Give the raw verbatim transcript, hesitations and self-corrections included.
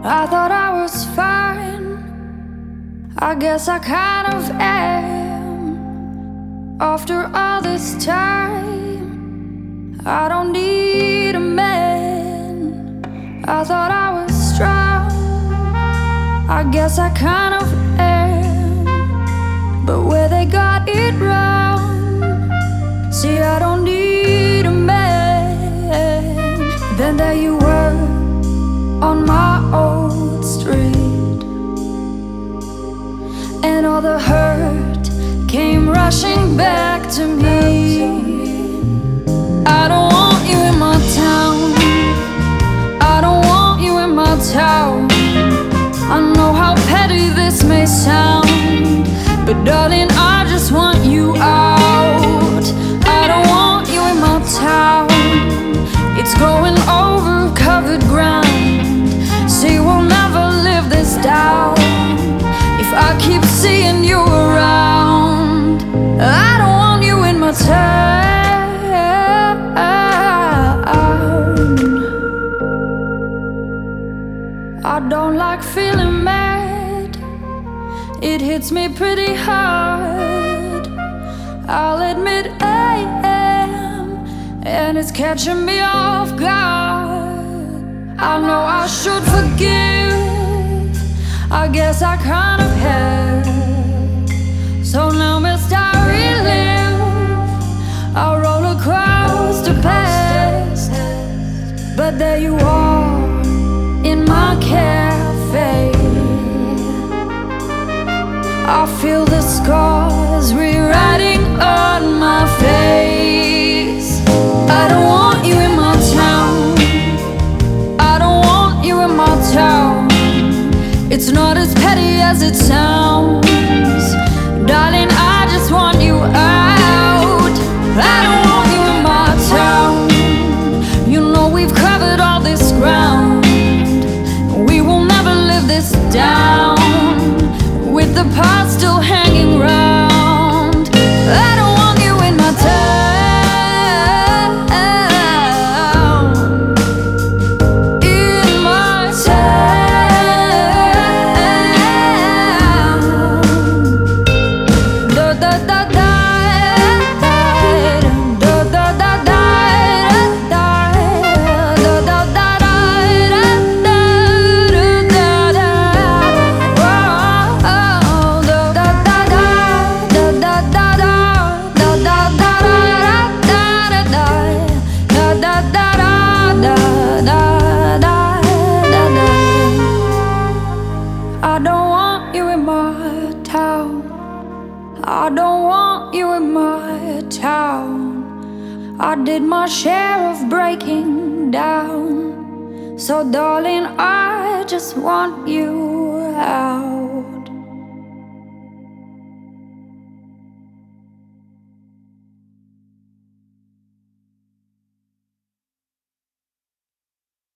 I thought I was fine. I guess I kind of am. After all this time, I don't need a man. I thought I was strong. I guess I kind of am. But where they got it wrong, see, I don't need a man. Then there you were on my old street, and all the hurt came rushing back to me. I don't want you in my town. I don't want you in my town. I know how petty this may sound, but darling, I just want you out. I don't want you in my town. It's going over covered ground. See, we'll never live this down if I keep seeing you around. I don't want you in my town. I don't like feeling mad. It hits me pretty hard, I'll admit I am, and it's catching me off guard. I know I should forgive, I guess I kind of have. So now must I relive, I'll roll across the past. But there you are in my cafe. I feel the scars rewriting on my face. I don't want you in my town. Town. It's not as petty as it sounds. Darling, I just want you out. I don't want you in my town. You know we've covered all this ground. We will never live this down, with the past still hanging round. I don't want you in my town. I don't want you in my town. I don't want you in my town. I did my share of breaking down. So darling, I just want you out.